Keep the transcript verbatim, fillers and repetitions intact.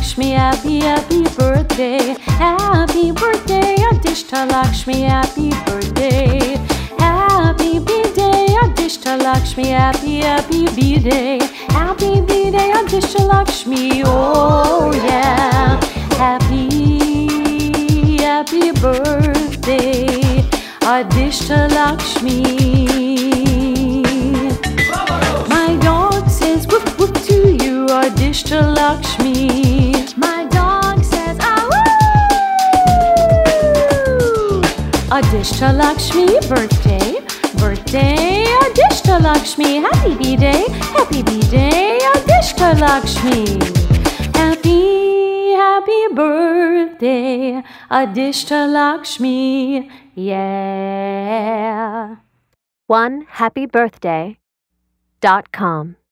Lakshmi, happy, happy birthday. Happy birthday, Adishta Lakshmi, happy birthday. Happy B-Day, Adishta Lakshmi, happy, happy B-Day. Happy B-Day, Adishta Lakshmi, oh yeah. Happy, happy birthday, Adishta Lakshmi. My dog says whoop whoop to you, Adishta Lakshmi. My dog says ah woo. Adishta Lakshmi, birthday, birthday, Adishta Lakshmi. Happy B-Day, happy B-Day, Adishta Lakshmi. Happy, happy birthday, Adishta Lakshmi, yeah. one happy birthday dot com